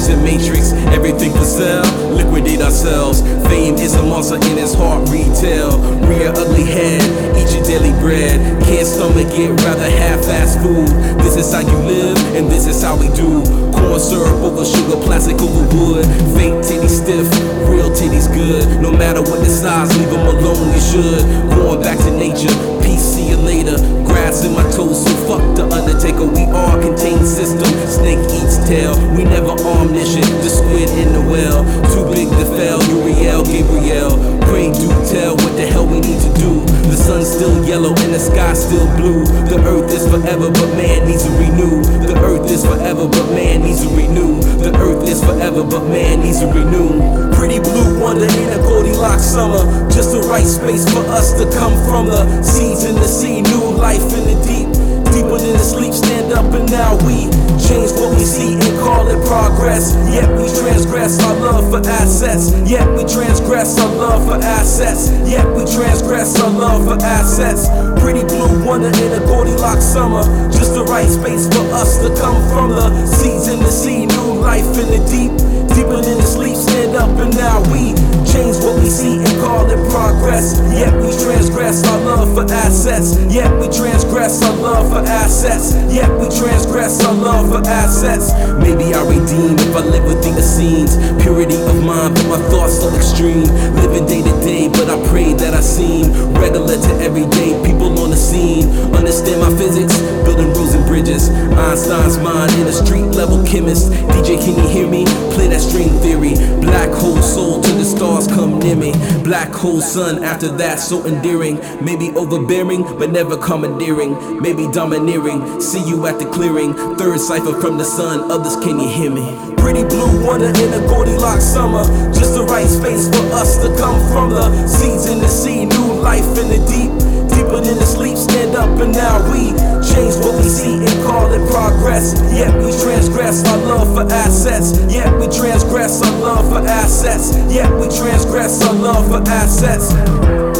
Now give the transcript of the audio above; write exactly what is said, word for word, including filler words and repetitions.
efficient matrix. Everything for sale, liquidate ourselves. Fame is a monster in its heart, retail. Rear ugly head, eat your daily bread. Can't stomach it, rather have fast food. This is how you live, and this is how we do. Corn syrup over sugar, plastic over wood. Fake titties stiff, real titties good. No matter what the size, leave them alone, you should. Going back to nature, peace, see you later. Grass in my toes, so fuck the Undertaker. We are contained system, snake eats tail. We never omniscient, the squid in the well. Too big to fail, Uriel, Gabriel. Pray, do tell what the hell we need to do. The sun's still yellow and the sky's still blue. The earth is forever, but man needs to renew. The earth is forever, but man needs to renew. The earth is forever, but man needs to renew. Pretty blue wonder in a Goldilocks summer. Just the right space for us to come from. The seeds in the sea, new life in the deep. Deeper than the sleep, stand up and now we change what we see and call it progress. Yet we transgress our love for assets. Yet we transgress our love for assets. Yet we transgress our love for assets. Pretty blue wonder in a Goldilocks summer. Just the right space for us to come from. The seeds in the sea, new life in the deep. Deeper than the sleep, stand up and now we change what we see and call it progress. Yet we transgress our love for assets. Yet we transgress our love for assets. Yet we transgress our love for assets. Maybe I redeem if I live within the scenes. Purity of mind, but my thoughts so extreme. Living day to day, but I pray that I seem regular to everyday people on the scene. Understand my physics, building roads and bridges. Einstein's mind in a street level chemist. D J, can you hear me? Play that string theory. Black hole soul to the stars come near me. Black hole sun after that so endearing. Maybe overbearing but never commandeering. Maybe domineering. See you at the clearing. Third cipher from the sun. Others, can you hear me? Pretty blue wonder in a Goldilocks summer. Just the right space for us to come from. The seeds in the sea, new life in the deep. Deeper than the sleep, stand up and now we change what we see and call it progress. Yet we transgress our love for assets. Yet we transgress our love for assets. Yet we transgress our love for assets.